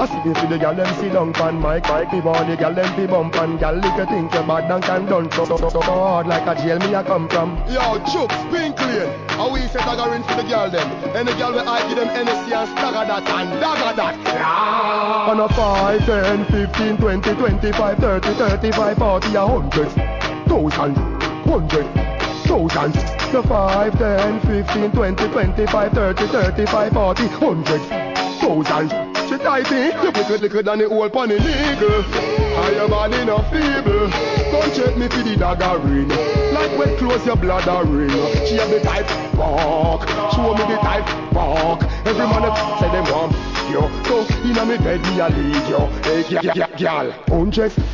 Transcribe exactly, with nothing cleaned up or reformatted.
I see me for the gal them sit down pan mic. Me want the gal them fi bump and gal if you think you bad and can done so so so so hard like a jail me a come from. Yo, Chuck, Pink Lane. How we say dagger in for the gal them? Any gal we I give them N S C and stagger that and dagger that. Yeah. On a five, ten, fifteen, twenty, twenty-five, thirty, thirty-five, forty, a hundred, thousand, hundred, thousand. The five, ten, fifteen, twenty, twenty-five, thirty, thirty-five, forty, hundred, thousand. She tight in, you wicked liquor than the old pony nigga. I am bad enough feeble. Come check me for the dagger ring. Like when close your bladder ring. She have the type walk. Show me the type walk. Every man that say them want yo. So inna me bed me a lead yo. Hey gal, gal, hundred,